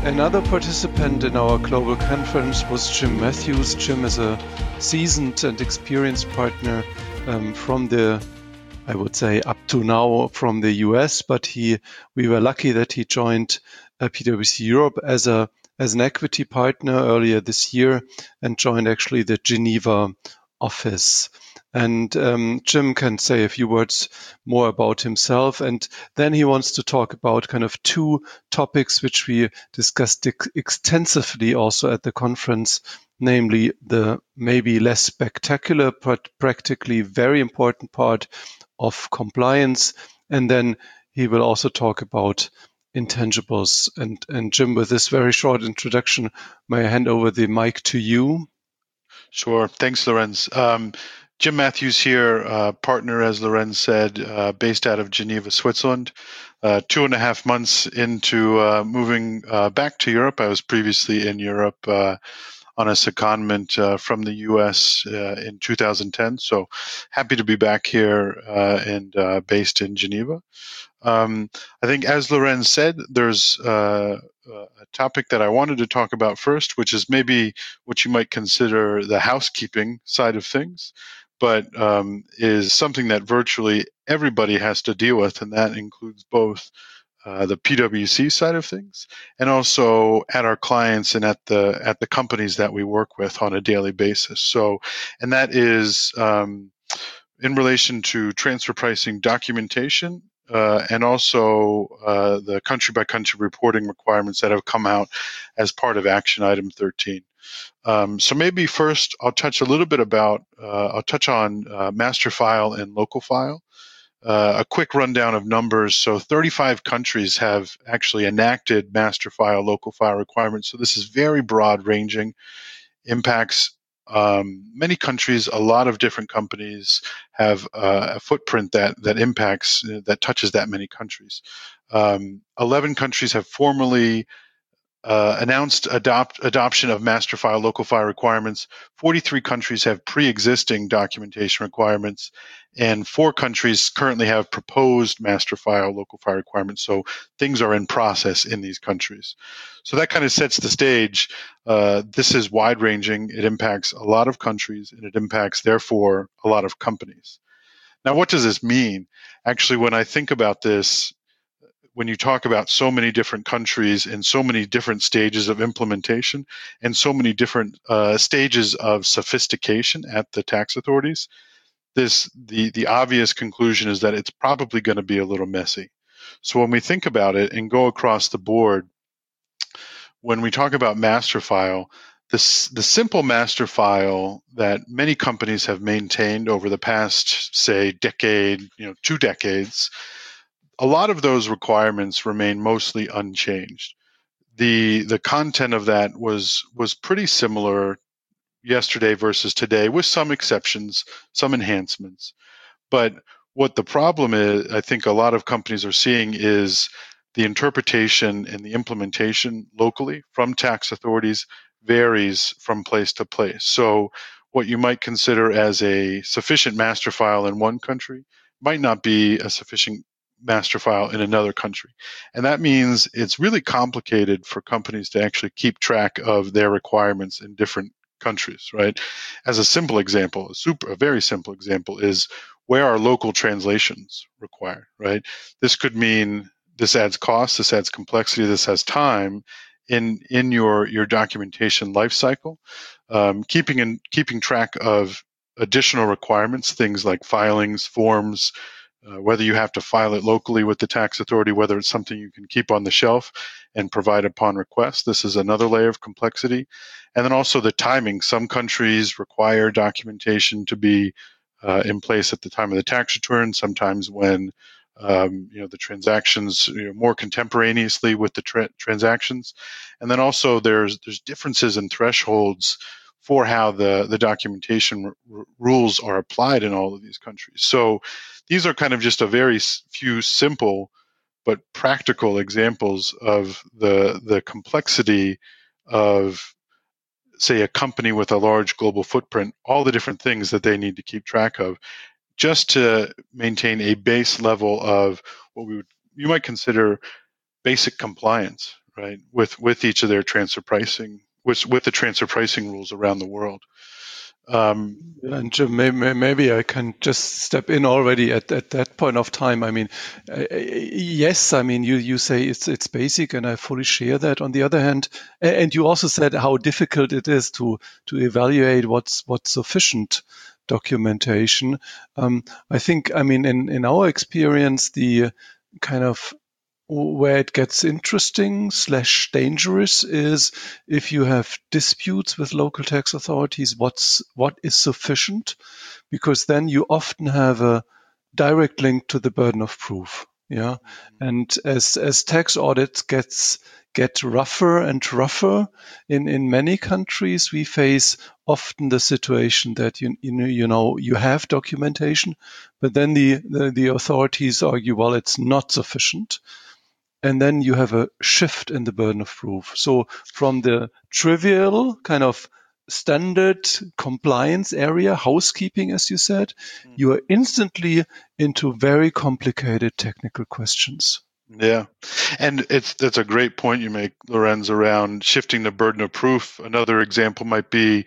Another participant in our global conference was Jim Matthews. Jim is a seasoned and experienced partner from the, I would say up to now, from the US, but we were lucky that he joined PwC Europe as an equity partner earlier this year and joined actually the Geneva office. And Jim can say a few words more about himself. And then he wants to talk about kind of two topics which we discussed extensively also at the conference, namely the maybe less spectacular but practically very important part of compliance. And then he will also talk about intangibles. And Jim, with this very short introduction, may I hand over the mic to you? Sure. Thanks, Lorenz. Jim Matthews here, partner, as Lorenz said, based out of Geneva, Switzerland. 2.5 months into moving back to Europe. I was previously in Europe on a secondment from the U.S. In 2010. So happy to be back here and based in Geneva. I think, as Lorenz said, there's a topic that I wanted to talk about first, which is maybe what you might consider the housekeeping side of things, but is something that virtually everybody has to deal with, and that includes both the PwC side of things and also at our clients and at the companies that we work with on a daily basis. So, and that is in relation to transfer pricing documentation. And also the country-by-country reporting requirements that have come out as part of Action Item 13. So maybe first I'll touch a little bit about, I'll touch on master file and local file. A quick rundown of numbers. So 35 countries have actually enacted master file, local file requirements. So this is very broad ranging, impacts many countries. A lot of different companies have a footprint that impacts, that touches that many countries. 11 countries have formally announced adoption of master file, local file requirements. 43 countries have pre-existing documentation requirements, and 4 countries currently have proposed master file, local file requirements. So things are in process in these countries. So that kind of sets the stage. This is wide-ranging. It impacts a lot of countries, and it impacts, therefore, a lot of companies. Now, what does this mean? Actually, when I think about this, when you talk about so many different countries and so many different stages of implementation and so many different stages of sophistication at the tax authorities, the obvious conclusion is that it's probably going to be a little messy. So when we think about it and go across the board, when we talk about master file, the simple master file that many companies have maintained over the past, say, decade, 2 decades, a lot of those requirements remain mostly unchanged. The content of that was pretty similar yesterday versus today, with some exceptions, some enhancements. But what the problem is, I think a lot of companies are seeing, is the interpretation and the implementation locally from tax authorities varies from place to place. So what you might consider as a sufficient master file in one country might not be a sufficient master file in another country. And that means it's really complicated for companies to actually keep track of their requirements in different countries, right? As a simple example, a very simple example is, where are local translations required, right? This could mean this adds cost, this adds complexity, this has time in your documentation lifecycle. Keeping track of additional requirements, things like filings, forms, whether you have to file it locally with the tax authority, whether it's something you can keep on the shelf and provide upon request. This is another layer of complexity. And then also the timing. Some countries require documentation to be in place at the time of the tax return, sometimes when the transactions, more contemporaneously with the transactions. And then also there's differences in thresholds for how the documentation rules are applied in all of these countries. So these are kind of just a very few simple but practical examples of the complexity of, say, a company with a large global footprint, all the different things that they need to keep track of just to maintain a base level of what you might consider basic compliance, right? With each of their transfer pricing, with the transfer pricing rules around the world. And Jim, maybe I can just step in already at that point of time. I mean, yes, I mean, you say it's basic, and I fully share that. On the other hand, and you also said how difficult it is to evaluate what's sufficient documentation. I think, I mean, in our experience, the kind of where it gets interesting / dangerous is if you have disputes with local tax authorities, what is sufficient, because then you often have a direct link to the burden of proof. Yeah. And as tax audits get rougher and rougher in many countries, we face often the situation that you have documentation, but then the authorities argue, well, it's not sufficient. And then you have a shift in the burden of proof. So from the trivial kind of standard compliance area, housekeeping, as you said, you are instantly into very complicated technical questions. Yeah, and that's a great point you make, Lorenz, around shifting the burden of proof. Another example might be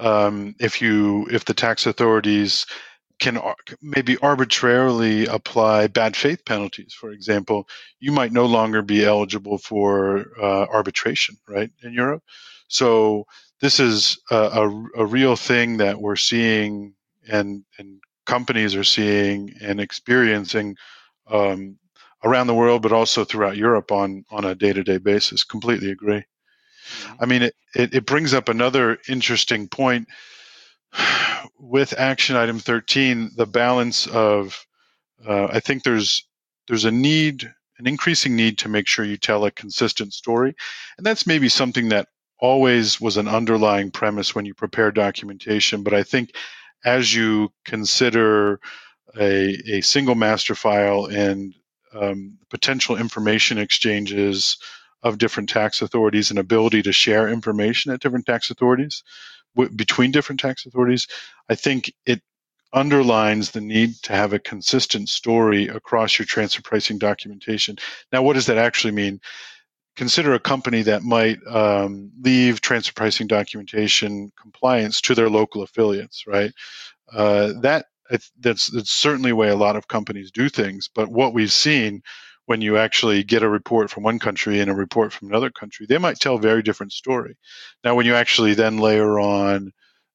if the tax authorities can maybe arbitrarily apply bad faith penalties. For example, you might no longer be eligible for arbitration, right, in Europe. So this is a real thing that we're seeing, and companies are seeing and experiencing around the world, but also throughout Europe on a day-to-day basis. Completely agree. I mean, it brings up another interesting point. With action item 13, the balance of, I think there's an increasing need to make sure you tell a consistent story. And that's maybe something that always was an underlying premise when you prepare documentation. But I think as you consider a single master file and potential information exchanges of different tax authorities and ability to share information at different tax authorities, between different tax authorities, I think it underlines the need to have a consistent story across your transfer pricing documentation. Now, what does that actually mean? Consider a company that might leave transfer pricing documentation compliance to their local affiliates, right? That's certainly the way a lot of companies do things. But what we've seen when you actually get a report from one country and a report from another country, they might tell a very different story. Now, when you actually then layer on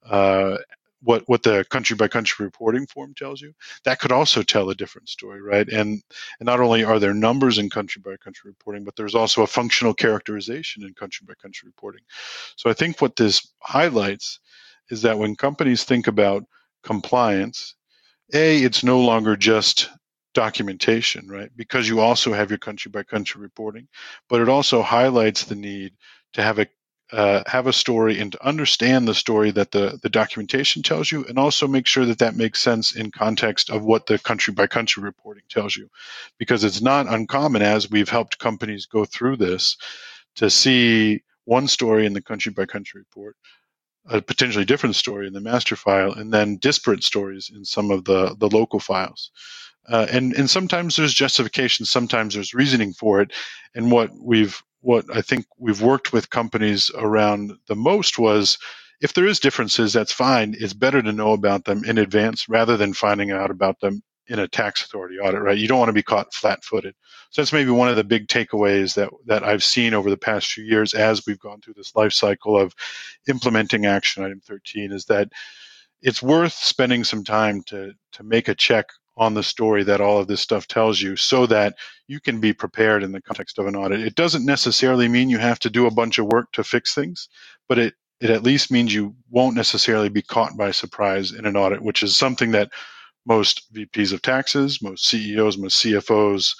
what the country by country reporting form tells you, that could also tell a different story, right? And not only are there numbers in country by country reporting, but there's also a functional characterization in country by country reporting. So I think what this highlights is that when companies think about compliance, it's no longer just documentation, right? Because you also have your country by country reporting, but it also highlights the need to have a story and to understand the story that the documentation tells you, and also make sure that makes sense in context of what the country by country reporting tells you. Because it's not uncommon, as we've helped companies go through this, to see one story in the country by country report, a potentially different story in the master file, and then disparate stories in some of the local files. And sometimes there's justification, sometimes there's reasoning for it. And what I think we've worked with companies around the most was, if there is differences, that's fine. It's better to know about them in advance rather than finding out about them in a tax authority audit, right? You don't want to be caught flat-footed. So that's maybe one of the big takeaways that I've seen over the past few years as we've gone through this life cycle of implementing action item 13, is that it's worth spending some time to make a check on the story that all of this stuff tells you, so that you can be prepared in the context of an audit. It doesn't necessarily mean you have to do a bunch of work to fix things, but it at least means you won't necessarily be caught by surprise in an audit, which is something that most VPs of taxes, most CEOs, most CFOs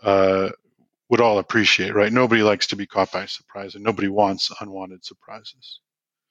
would all appreciate, right? Nobody likes to be caught by surprise, and nobody wants unwanted surprises.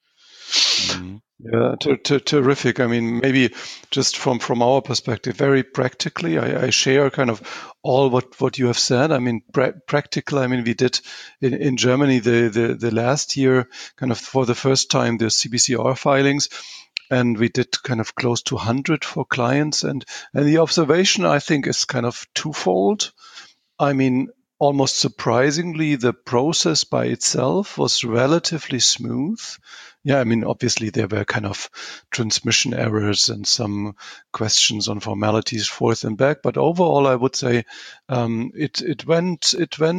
Yeah, terrific. I mean, maybe just from our perspective, very practically, I share kind of all what you have said. I mean, practical. I mean, we did in Germany the last year, kind of for the first time, the CBCR filings. And we did kind of close to 100 for clients. And the observation, I think, is kind of twofold. I mean, almost surprisingly, the process by itself was relatively smooth. Yeah, I mean, obviously there were kind of transmission errors and some questions on formalities forth and back, but overall, I would say it went,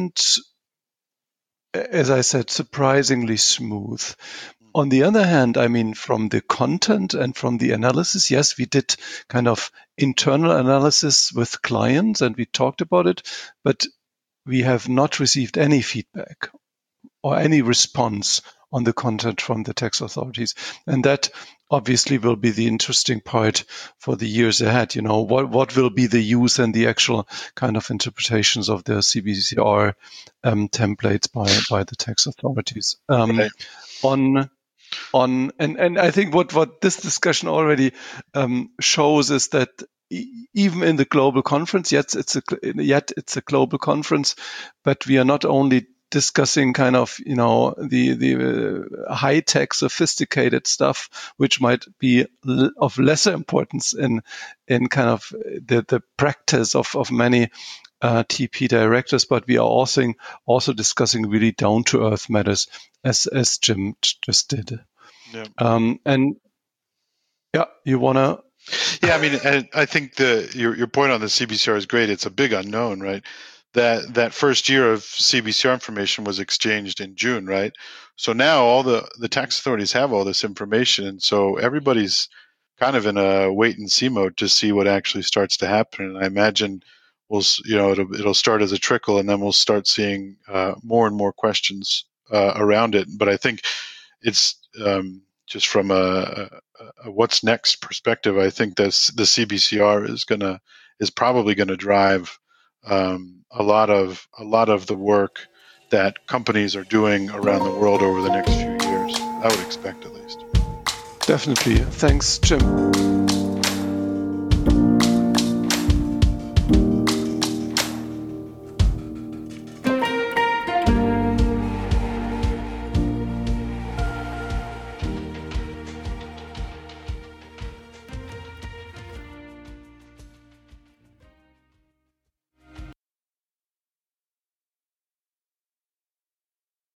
as I said, surprisingly smooth. On the other hand, I mean, from the content and from the analysis, yes, we did kind of internal analysis with clients and we talked about it, but we have not received any feedback or any response on the content from the tax authorities. And that obviously will be the interesting part for the years ahead. You know, what will be the use and the actual kind of interpretations of the CBCR templates by the tax authorities. Right. And I think what this discussion already shows is that even in the global conference, yet it's a global conference, but we are not only discussing kind of, you know, the high tech sophisticated stuff, which might be of lesser importance in kind of the practice of many TP directors, but we are also discussing really down to earth matters as Jim just did. Yeah. And yeah, you wanna? Yeah, I mean, I think your point on the CBCR is great. It's a big unknown, right? That first year of CBCR information was exchanged in June, right? So now all the tax authorities have all this information, and so everybody's kind of in a wait and see mode to see what actually starts to happen. And I imagine it'll start as a trickle, and then we'll start seeing more and more questions around it. But I think it's just from a what's next perspective. I think the CBCR is probably gonna drive a lot of the work that companies are doing around the world over the next few years. I would expect, at least. Definitely. Thanks, Jim.